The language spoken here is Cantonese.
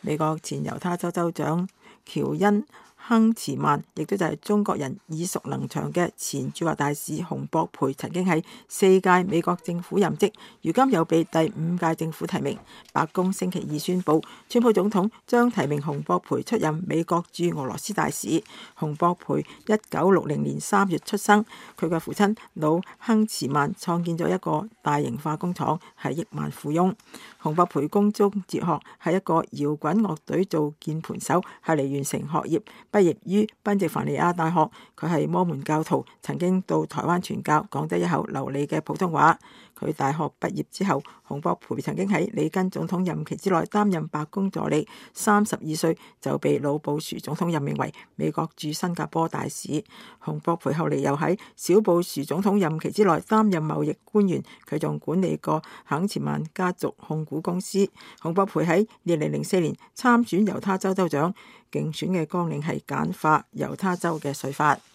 美國前猶他州州長喬恩亨茨曼，亦都就係中國人耳熟能詳嘅前駐華大使洪博培，曾經喺4屆美國政府任職，如今又被第5屆政府提名。白宮星期二宣布，川普總統將提名洪博培出任美國駐俄羅斯大使。洪博培1960年3月出生，佢嘅父親老亨茨曼創建咗一個大型化工廠，係億萬富翁。洪博培高中哲學，係一個搖滾樂隊做鍵盤手，係嚟完成學業。畢業於賓夕凡尼亞大學，佢係摩門教徒，曾經到台灣傳教，講得一口流利嘅普通話。佢大學畢業之後，洪博培曾經喺里根總統任期之內擔任白宮助理。32歲就被老布殊總統任命為美國駐新加坡大使。洪博培後嚟又喺小布殊總統任期之內擔任貿易官員，佢仲管理過亨茨曼家族控股公司。洪博培喺2004年參選猶他州州長，競選嘅綱領係簡化猶他州嘅稅法。